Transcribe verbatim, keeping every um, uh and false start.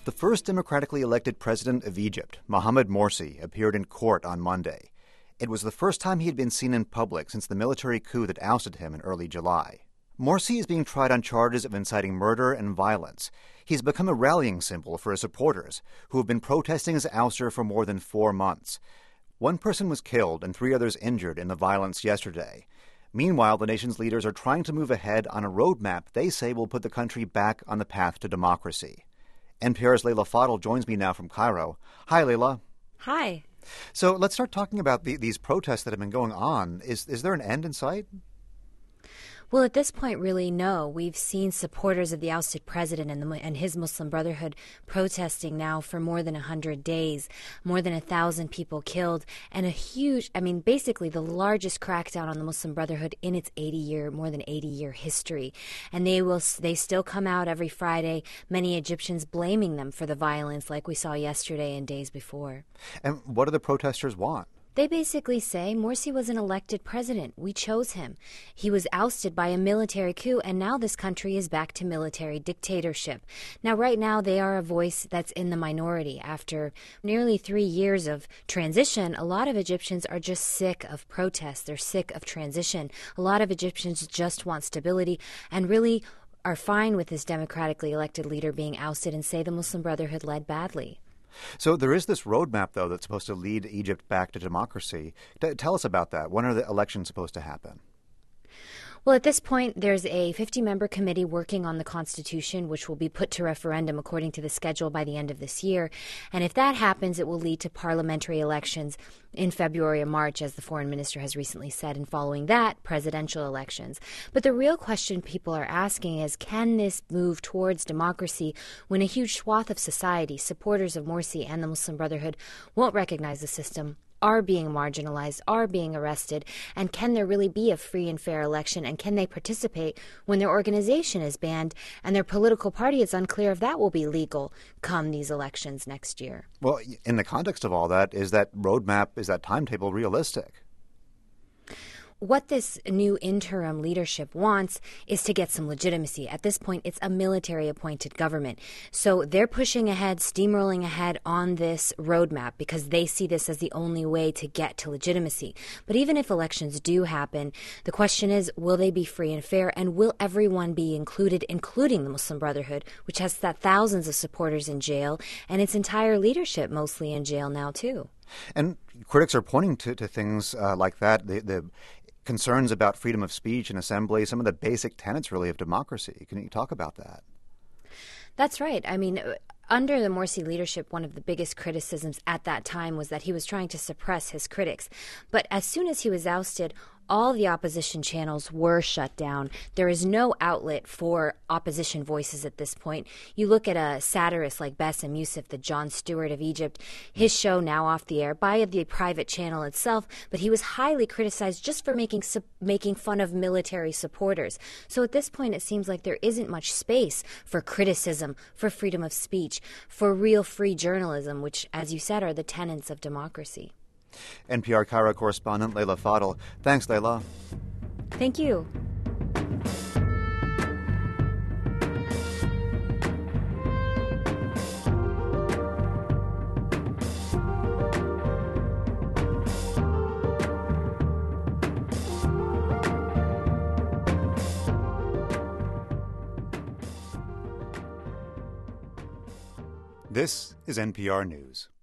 The first democratically elected president of Egypt, Mohamed Morsi, appeared in court on Monday. It was the first time he had been seen in public since the military coup that ousted him in early July. Morsi is being tried on charges of inciting murder and violence. He's become a rallying symbol for his supporters, who have been protesting his ouster for more than four months. One person was killed and three others injured in the violence yesterday. Meanwhile, the nation's leaders are trying to move ahead on a roadmap they say will put the country back on the path to democracy. N P R's Leila Fadel joins me now from Cairo. Hi, Leila. Hi. So let's start talking about the, these protests that have been going on. Is, is there an end in sight? Well, at this point, really, no. We've seen supporters of the ousted president and, the, and his Muslim Brotherhood protesting now for more than one hundred days, more than one thousand people killed, and a huge, I mean, basically the largest crackdown on the Muslim Brotherhood in its eighty-year, more than eighty-year history. And they will, they still come out every Friday, many Egyptians blaming them for the violence like we saw yesterday and days before. And what do the protesters want? They basically say Morsi was an elected president. We chose him. He was ousted by a military coup, and now this country is back to military dictatorship. Now, right now, they are a voice that's in the minority. After nearly three years of transition, a lot of Egyptians are just sick of protests. They're sick of transition. A lot of Egyptians just want stability and really are fine with this democratically elected leader being ousted and say the Muslim Brotherhood led badly. So there is this roadmap, though, that's supposed to lead Egypt back to democracy. T- tell us about that. When are the elections supposed to happen? Well, at this point, there's a fifty-member committee working on the Constitution, which will be put to referendum according to the schedule by the end of this year. And if that happens, it will lead to parliamentary elections in February or March, as the foreign minister has recently said, and following that, presidential elections. But the real question people are asking is, can this move towards democracy when a huge swath of society, supporters of Morsi and the Muslim Brotherhood, won't recognize the system, are being marginalized, are being arrested, and can there really be a free and fair election, and can they participate when their organization is banned and their political party is unclear if that will be legal come these elections next year? Well, in the context of all that, is that roadmap, is that timetable realistic? What this new interim leadership wants is to get some legitimacy. At this point, it's a military-appointed government. So they're pushing ahead, steamrolling ahead on this roadmap because they see this as the only way to get to legitimacy. But even if elections do happen, the question is, will they be free and fair, and will everyone be included, including the Muslim Brotherhood, which has thousands of supporters in jail, and its entire leadership mostly in jail now, too? And critics are pointing to, to things uh, like that, the, the concerns about freedom of speech and assembly, some of the basic tenets, really, of democracy. Can you talk about that? That's right. I mean, under the Morsi leadership, one of the biggest criticisms at that time was that he was trying to suppress his critics. But as soon as he was ousted, all the opposition channels were shut down. There is no outlet for opposition voices at this point. You look at a satirist like Bassem Youssef, the Jon Stewart of Egypt, his show now off the air by the private channel itself, but he was highly criticized just for making su- making fun of military supporters. So at this point, it seems like there isn't much space for criticism, for freedom of speech, for real free journalism, which, as you said, are the tenets of democracy. N P R Cairo correspondent Leila Fadel. Thanks, Leila. Thank you. This is N P R News.